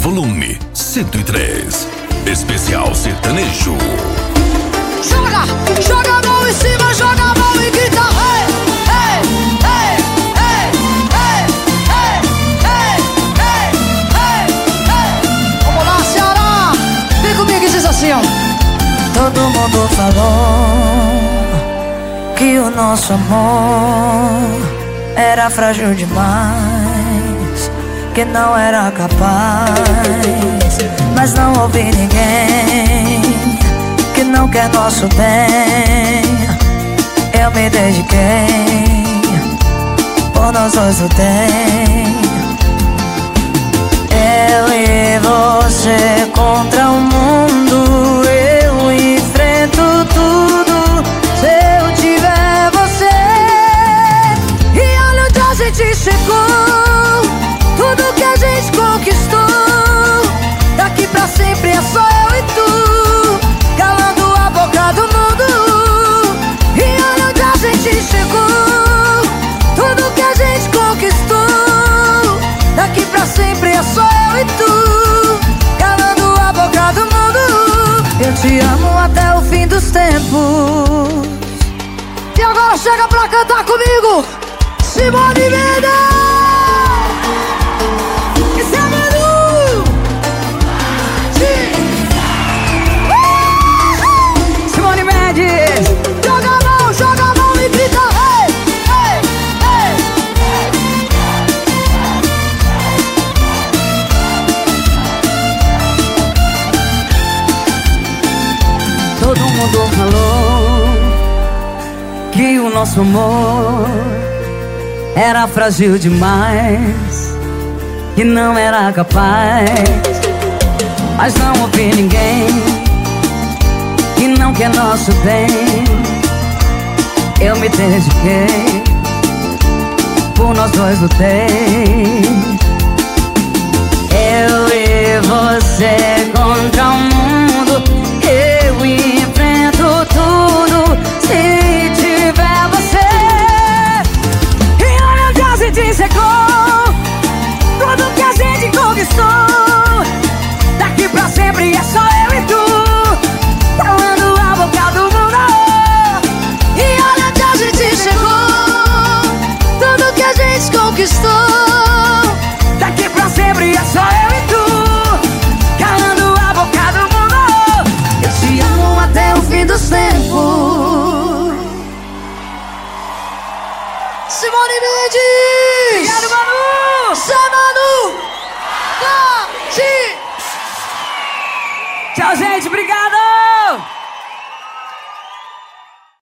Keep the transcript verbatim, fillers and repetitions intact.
volume cento e três. Especial sertanejo. Joga, joga a mão em cima, joga a mão e grita hey, hey, hey, hey, hey, hey, hey, hey, hey, hey. Vamos lá, Ceará, vem comigo e diz assim, ó. Todo mundo falou que o nosso amor era frágil demais, que não era capaz. Mas não ouvi ninguém que não quer nosso bem. Eu me dediquei, por nós dois lutei. Eu e você contra o mundo, eu enfrento tudo se eu tiver você. E olha onde a gente chegou, tudo que a gente conquistou. Daqui pra sempre é só eu e tu, calando a boca do mundo. E olha onde a gente chegou, tudo que a gente conquistou. Daqui pra sempre é só eu e tu, calando a boca do mundo. Eu te amo até o fim dos tempos. E agora chega pra cantar comigo, Simone Mendes. Todo mundo falou que o nosso amor era frágil demais, que não era capaz. Mas não ouvi ninguém que não quer nosso bem. Eu me dediquei, por nós dois lutei. Eu e você contra o mundo, eu enfrento tudo se tiver você. E olha onde a gente chegou, tudo que a gente conquistou. Daqui pra sempre é só eu e tu, calando a boca do mundo. E olha onde a gente chegou, tudo que a gente conquistou. Daqui pra sempre é só eu e tu, calando a boca do mundo. Eu te amo até o fim dos tempos. Simone Mendes. Obrigado, Manu. Zé Manu. Tá, Tchau, gente, obrigado.